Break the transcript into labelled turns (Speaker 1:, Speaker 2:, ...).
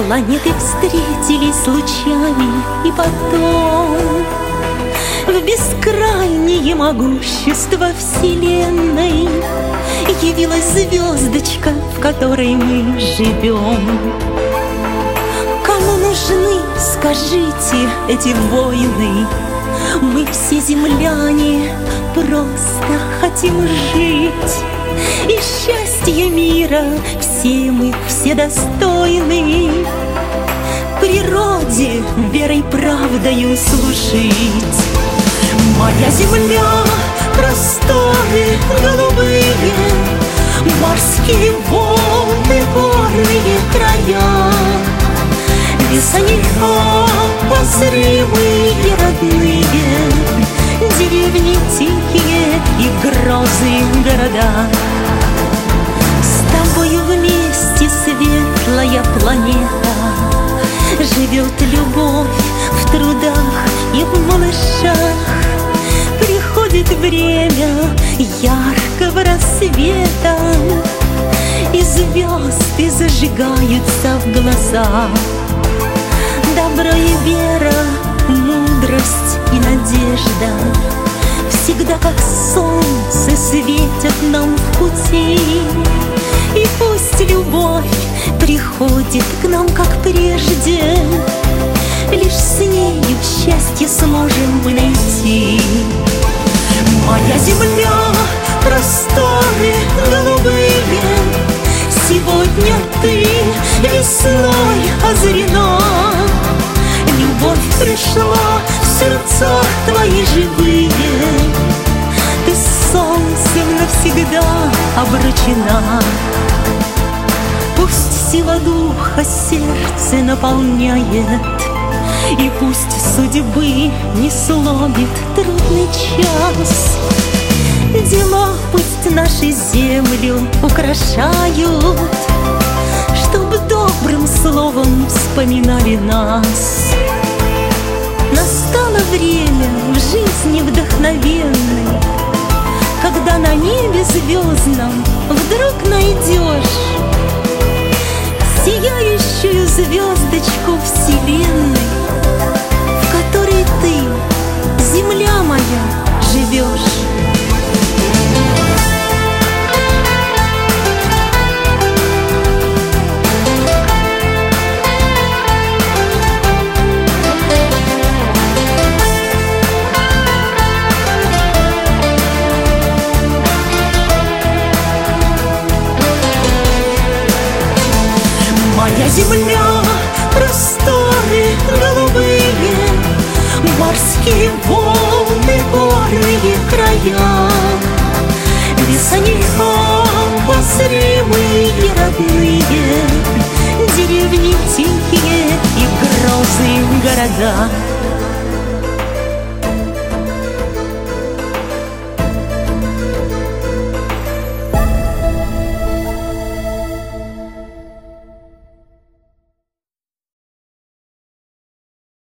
Speaker 1: Планеты встретились лучами, и потом в бескрайнее могущество Вселенной явилась звездочка, в которой мы живем. Кому нужны, скажите, эти войны? Мы все земляне, просто хотим жить, и счастье мира все мы, все достойны. Природе верой, правдою служить. Моя земля, просторы голубые, морские волны, горные края, леса необозримые и родные, деревни тихие и грозы города. С тобою вместе светлая планета, живет любовь в трудах и в малышах. Приходит время яркого рассвета, и звезды зажигаются в глазах. Добро и вера, мудрость и надежда всегда как солнце светят нам в пути. И пусть любовь приходит к нам, как прежде, лишь с нею счастье сможем мы найти. Моя земля, просторы голубые, сегодня ты весной озарена. Любовь пришла в сердцах твои живые, ты с солнцем навсегда обручена. Пусть сила духа сердце наполняет, и пусть судьбы не сломит трудный час. Дела пусть нашу землю украшают, чтоб добрым словом вспоминали нас. Настало время в жизни вдохновенной, когда на небе звездном вдруг найдешь сияющую звездочку Вселенной, в которой ты, земля моя, живешь. Моя земля, просторы голубые, морские волны, горные края, леса необозримые и родные, деревни тихие и грозы города.